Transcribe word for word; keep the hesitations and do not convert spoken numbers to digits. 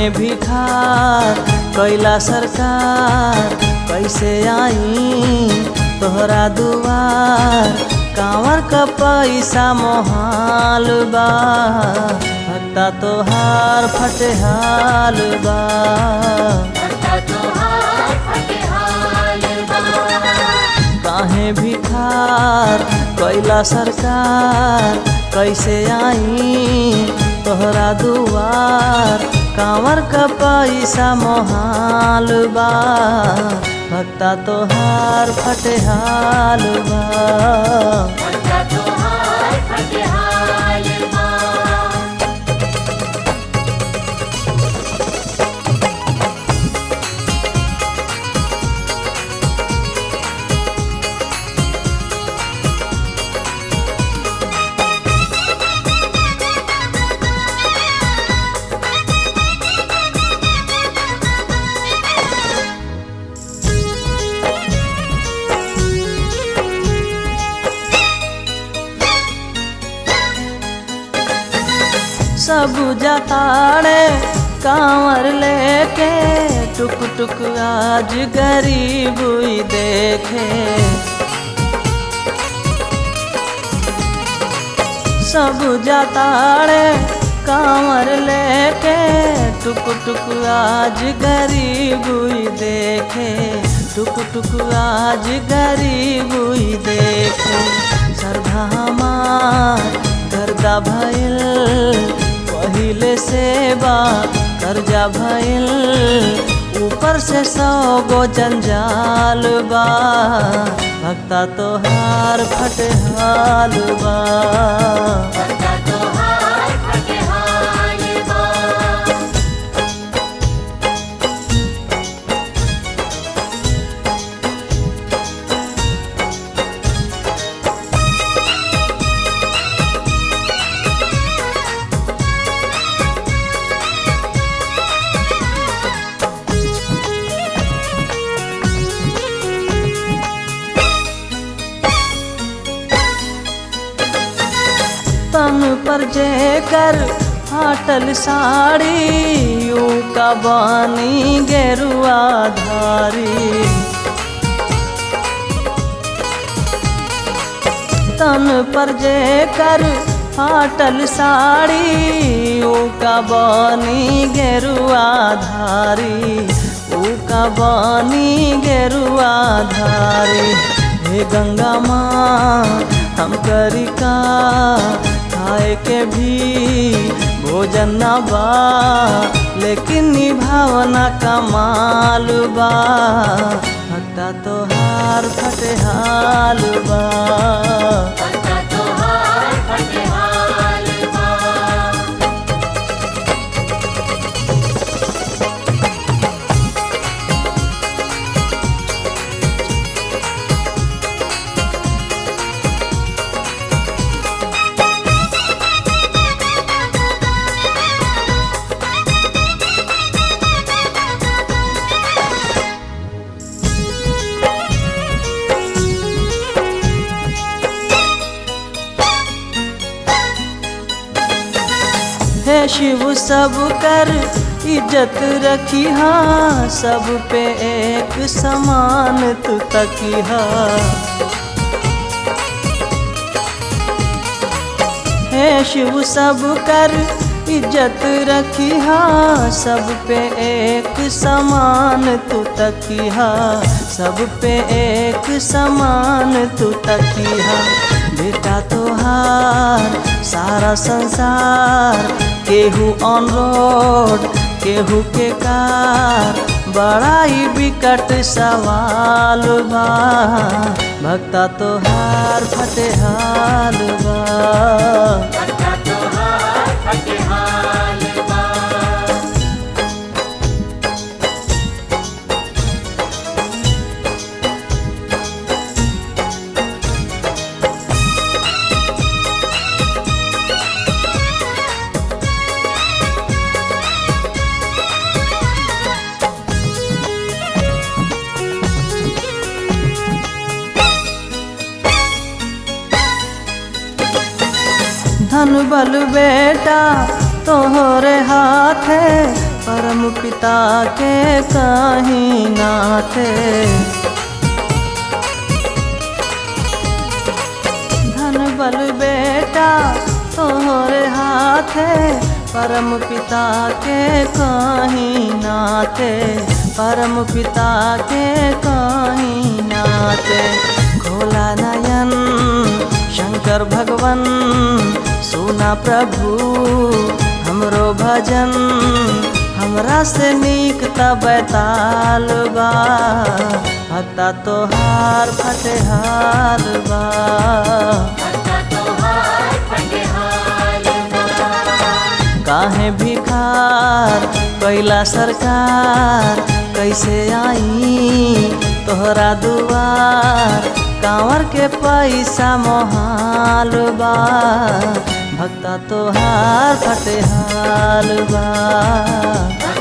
काहे भिखार कैला सरकार, कैसे आई तोहरा दुआर। कांवर का पैसा मोहाल बा, भक्ता तोहार फटेहाल बा। काहे भिखार कैला सरकार, कैसे आई तोहरा दुआर। कांवर का पैसा मोहाल बा, भक्ता तोहार फटेहाल बा। सब जाताड़े कांवर लेके, टुक टुक आज गरीब हुई देखे। सब जाताड़े कांवर लेके, टुक टुक आज गरीब हुई देखे। टुक टुक आज गरीब हुई देखे। श्रद्धा हमार गर्दा भइल, पहिले सेवा कर्जा भइल। ऊपर से सौ गो जंजाल बा, भक्ता तोहार फटेहाल बा। तन पर जेकर फाटल साड़ी, यूं का बानी गेरुआ धारी। तन पर जेकर फाटल साड़ी, यूं का बानी गेरुआ धारी। ऊ का बानी गेरुआ धारी। हे गंगा माँ हम करी का, खाए के भी भोजन ना बा। लेकिन निभावना कमाल बा, भक्ता तोहार फटेहाल बा। हे शिव सब कर इज्जत रखी हा, सब पे एक समान तू तकी हा। हे शिव सब कर इज्जत रखी हा, सब पे एक समान तू तकी हा। सब पे एक समान तू तकी हा। बेटा तोहार सारा संसार, केहू ऑन रोड केहू के कार। बड़ा ही विकट सवाल बा, भक्ता तोहार फटेहाल बा। धन बल बेटा तोहरे हाथे, परम पिता के कहीं नाथे। धन बल बेटा तोहरे हाथे, परम पिता के कहीं नाथे, परम पिता के कहीं नाथे। खोला नयन शंकर भगवन, सुना प्रभु हमरो भजन, हमरा से नीक तब ताल बा, भक्ता तोहार फटेहाल बा। काहे भिखार कैला सरकार, कैसे आई तोहरा दुआर, कांवर के पैसा मोहाल बा, भक्ता तोहार फटेहाल बा।